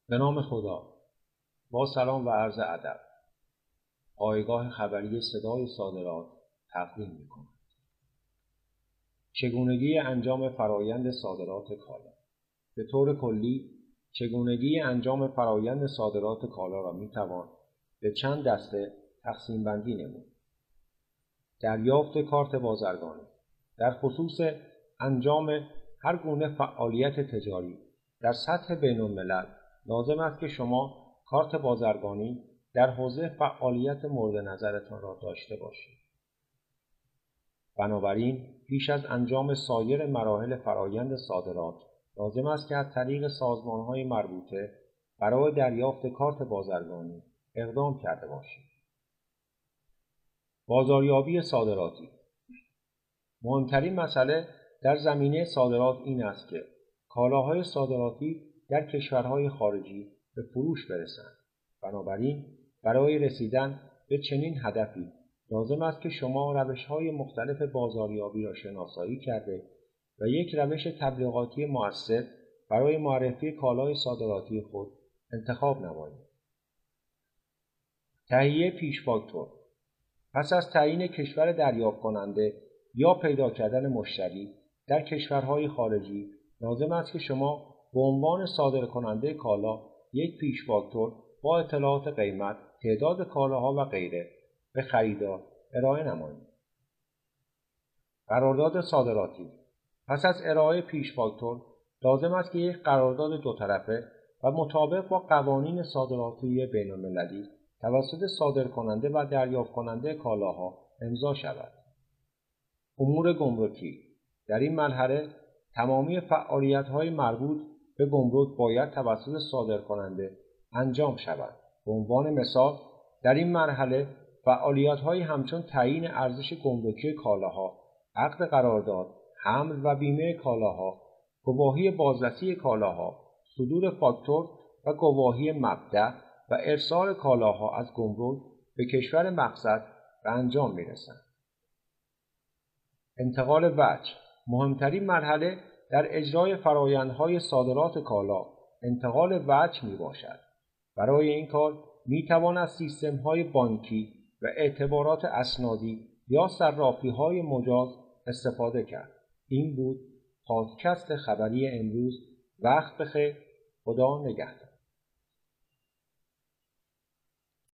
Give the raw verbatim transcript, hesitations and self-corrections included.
به نام خدا. با سلام و عرض ادب. پایگاه خبری صدای صادرات تقدیم می‌کند. چگونگی انجام فرایند صادرات کالا. به طور کلی چگونگی انجام فرایند صادرات کالا را می‌توان به چند دسته تقسیم بندی نمود. دریافت کارت بازرگانی. در خصوص انجام هر گونه فعالیت تجاری در سطح بین‌الملل لازم است که شما کارت بازرگانی در حوزه فعالیت مورد نظرتان را داشته باشید. بنابراین پیش از انجام سایر مراحل فرایند صادرات لازم است که از طریق سازمان‌های مربوطه برای دریافت کارت بازرگانی اقدام کرده باشید. بازاریابی صادراتی. مهمترین مسئله در زمینه صادرات این است که کالاهای صادراتی در کشورهای خارجی به فروش برسند. بنابراین برای رسیدن به چنین هدفی لازم است که شما روش‌های مختلف بازاریابی را شناسایی کرده و یک روش تبلیغاتی مؤثر برای معرفی کالای صادراتی خود انتخاب نمایید. تهیه پیش فاکتور. پس از تعیین کشور دریافت کننده یا پیدا کردن مشتری در کشورهای خارجی لازم است که شما به عنوان صادر کننده کالا یک پیش فاکتور با اطلاعات قیمت، تعداد کالاها و غیره به خریدار ارائه نمایید. قرارداد صادراتی. پس از ارائه پیش فاکتور لازم است که یک قرارداد دو طرفه و مطابق با قوانین صادراتی بین‌المللی توسط صادر کننده و دریافت کننده کالاها امضا شود. امور گمرکی. در این مرحله تمامی فعالیت‌های مربوط به گمرک باید توسط صادر کننده انجام شود. به عنوان مثال در این مرحله فعالیت‌های همچون تعیین ارزش گمرکی کالاها، عقد قرارداد، حمل و بیمه کالاها، گواهی بازرسی کالاها، صدور فاکتور و گواهی مبدأ و ارسال کالاها از گمرک به کشور مقصد به انجام می‌رسند. انتقال وجه. مهمترین مرحله در اجرای فرآیندهای صادرات کالا انتقال وجه میباشد. برای این کار میتوان از سیستم‌های بانکی و اعتبارات اسنادی یا صرافی‌های مجاز استفاده کرد. این بود پادکست خبری امروز. وقت بخیر. خدا نگهدار.